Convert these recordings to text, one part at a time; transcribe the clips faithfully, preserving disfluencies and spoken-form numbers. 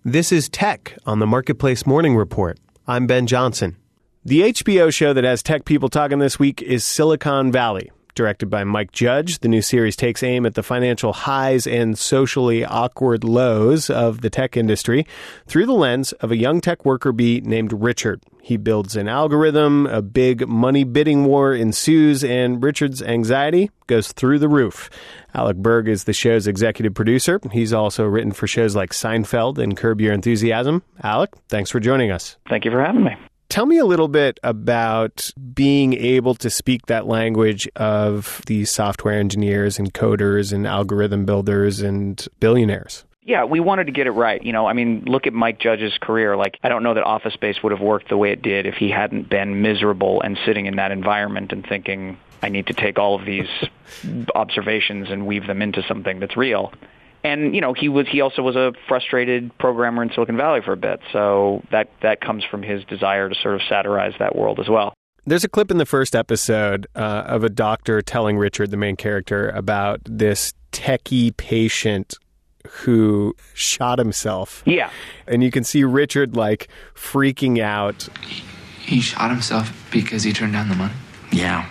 This is Tech on the Marketplace Morning Report. I'm Ben Johnson. The H B O show that has tech people talking this week is Silicon Valley. Directed by Mike Judge, the new series takes aim at the financial highs and socially awkward lows of the tech industry through the lens of a young tech worker bee named Richard. He builds an algorithm, a big money bidding war ensues, and Richard's anxiety goes through the roof. Alec Berg is the show's executive producer. He's also written for shows like Seinfeld and Curb Your Enthusiasm. Alec, thanks for joining us. Thank you for having me. Tell me a little bit about being able to speak that language of these software engineers and coders and algorithm builders and billionaires. Yeah, we wanted to get it right. You know, I mean, look at Mike Judge's career. Like, I don't know that Office Space would have worked the way it did if he hadn't been miserable and sitting in that environment and thinking, I need to take all of these observations and weave them into something that's real. And, you know, he was he also was a frustrated programmer in Silicon Valley for a bit. So that, that comes from his desire to sort of satirize that world as well. There's a clip in the first episode uh, of a doctor telling Richard, the main character, about this techie patient who shot himself. Yeah. And you can see Richard, like, freaking out. He shot himself because he turned down the money? Yeah.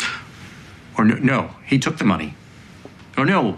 Or no, no he took the money. Oh, no.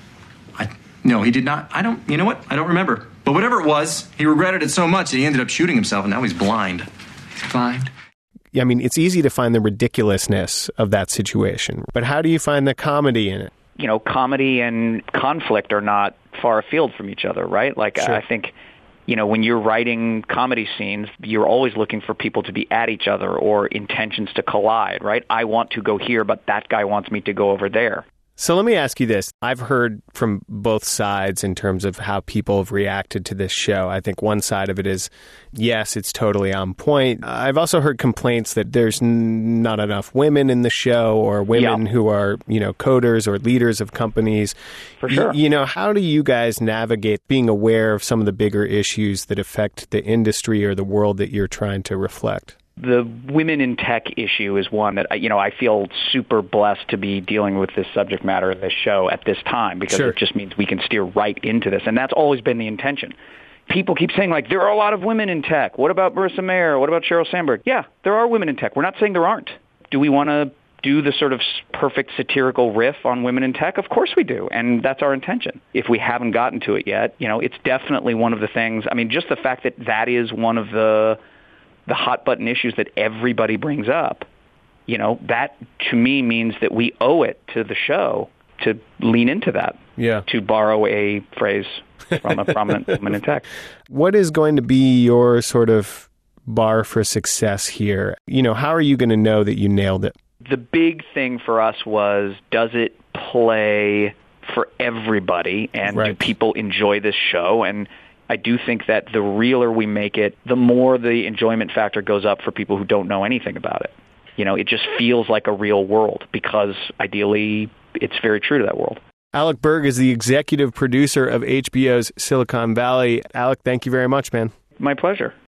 I, no, he did not. I don't, you know what? I don't remember. But whatever it was, he regretted it so much that he ended up shooting himself, and now he's blind. He's blind? Yeah, I mean, it's easy to find the ridiculousness of that situation. But how do you find the comedy in it? You know, comedy and conflict are not far afield from each other, right? Like, sure. I think, you know, when you're writing comedy scenes, you're always looking for people to be at each other or intentions to collide, right? I want to go here, but that guy wants me to go over there. So let me ask you this. I've heard from both sides in terms of how people have reacted to this show. I think one side of it is, yes, it's totally on point. I've also heard complaints that there's n- not enough women in the show or women yeah. who are, you know, coders or leaders of companies. For sure. Y- you know, how do you guys navigate being aware of some of the bigger issues that affect the industry or the world that you're trying to reflect? The women in tech issue is one that, you know, I feel super blessed to be dealing with this subject matter in this show at this time because sure. it just means we can steer right into this. And that's always been the intention. People keep saying, like, there are a lot of women in tech. What about Marissa Mayer? What about Sheryl Sandberg? Yeah, there are women in tech. We're not saying there aren't. Do we want to do the sort of perfect satirical riff on women in tech? Of course we do, and that's our intention. If we haven't gotten to it yet, you know, it's definitely one of the things. I mean, just the fact that that is one of the the hot button issues that everybody brings up, you know, that to me means that we owe it to the show to lean into that, yeah. to borrow a phrase from a prominent woman in tech. What is going to be your sort of bar for success here? You know, how are you going to know that you nailed it? The big thing for us was, does it play for everybody, and right. do people enjoy this show? And I do think that the realer we make it, the more the enjoyment factor goes up for people who don't know anything about it. You know, it just feels like a real world because ideally it's very true to that world. Alec Berg is the executive producer of H B O's Silicon Valley. Alec, thank you very much, man. My pleasure.